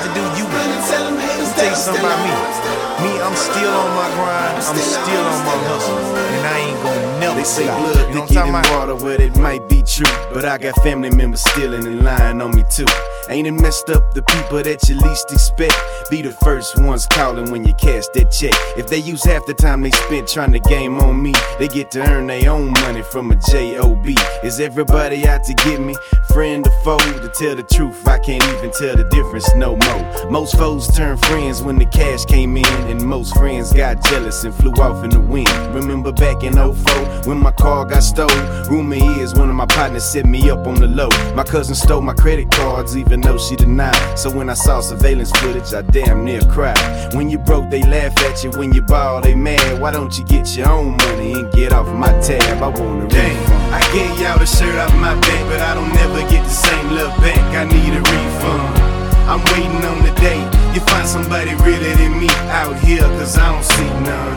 to do you. Let me tell you something about me. I'm still on my grind, I'm still on my hustle, and I ain't gon' never say stop. blood You know thicker what I'm than talking water, well it might be true, but I got family members stealing and lying on me too. Ain't it messed up the people that you least expect be the first ones calling when you cash that check? If they use half the time they spent trying to game on me, they get to earn their own money from a J.O.B. Is everybody out to get me? Friend or foe? To tell the truth, I can't even tell the difference no more. Most foes turn friends when the cash came in, and most friends got jealous and flew off in the wind. Remember back in 04 when my car got stole? Rumor is one of my partners set me up on the low. My cousin stole my credit cards even though she denied. So when I saw surveillance footage, I damn near cried. When you broke, they laugh at you. When you ball, they mad. Why don't you get your own money and get off my tab? I want a refund. I gave y'all the shirt off my back, but I don't never get the same love back. I need a refund. I'm waiting on the day you find somebody realer than me out here, cause I don't see none.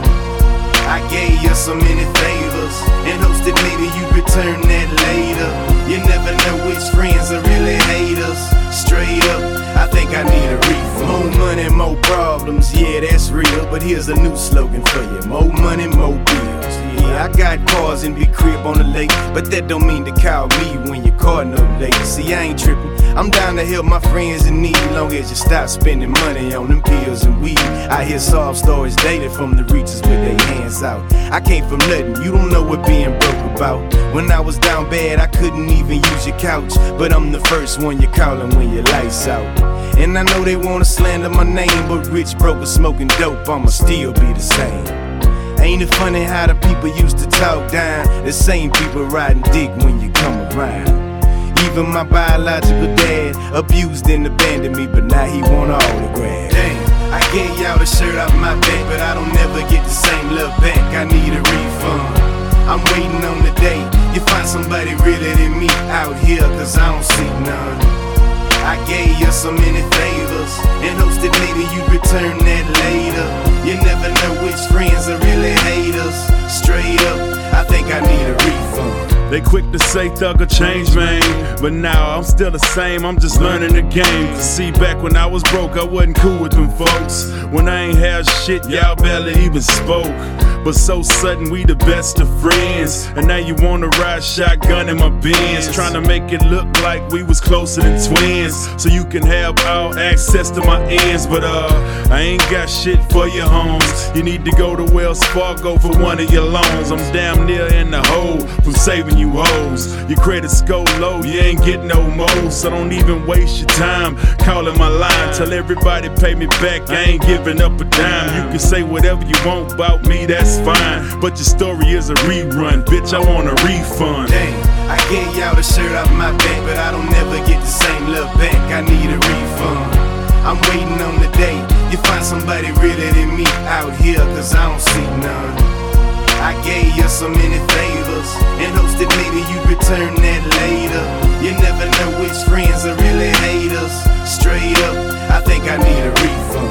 I gave you so many favors in hopes that maybe you'd return that later. You never know which friends are really haters. Straight up, I think I need a refund. More money, more problems, yeah, that's real. But here's a new slogan for you: more money, more bills. Yeah, I got cars in big crib on the lake, but that don't mean to call me when your car no late. See, I ain't tripping, I'm down to help my friends in need, long as you stop spending money on them pills and weed. I hear soft stories dated from the reachers with their hands out. I came from nothing, you don't know what being broke about. When I was down bad, I couldn't even use your couch, but I'm the first one you're calling when your lights out. And I know they wanna slander my name, but rich, broke, or smoking dope, I'ma still be the same. Ain't it funny how the people used to talk down? The same people riding dick when you come around. Even my biological dad abused and abandoned me, but now he want an autograph. Damn, I gave y'all the shirt off my back, but I don't never get the same love back. I need a refund. I'm waiting on the day you find somebody realer than me out here, cause I don't see none. I gave you so many favors in hopes that maybe you'd return that later. You never know which friends are really haters. Straight up, I think I need a refund. They quick to say thug or change, man, but now I'm still the same, I'm just learning the game. To see, back when I was broke, I wasn't cool with them folks. When I ain't had shit, y'all barely even spoke. But so sudden, we the best of friends, and now you wanna ride shotgun in my Benz, trying to make it look like we was closer than twins, so you can have all access to my ends. But I ain't got shit for your homes. You need to go to Wells Fargo for one of your loans. I'm damn near in the hole from saving you hoes. Your credit's go low, you ain't getting no more, so don't even waste your time calling my line. Tell everybody pay me back, I ain't giving up a dime. You can say whatever you want about me, that's fine, but your story is a rerun, bitch, I want a refund. Damn, I gave y'all the shirt off my back, but I don't never get the same love back. I need a refund. I'm waiting on the day you find somebody realer than me out here, cause I don't see none. I gave you so many favors in hopes that maybe you'd return that